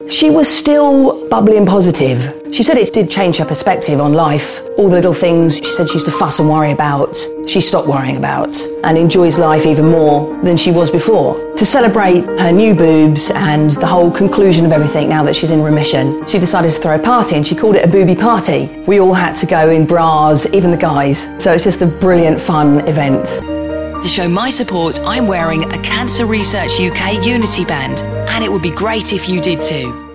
She was still bubbly and positive. She said it did change her perspective on life. All the little things she said she used to fuss and worry about, she stopped worrying about and enjoys life even more than she was before. To celebrate her new boobs and the whole conclusion of everything now that she's in remission, she decided to throw a party and she called it a booby party. We all had to go in bras, even the guys. So it's just a brilliant, fun event. To show my support, I'm wearing a Cancer Research UK Unity band, and it would be great if you did too.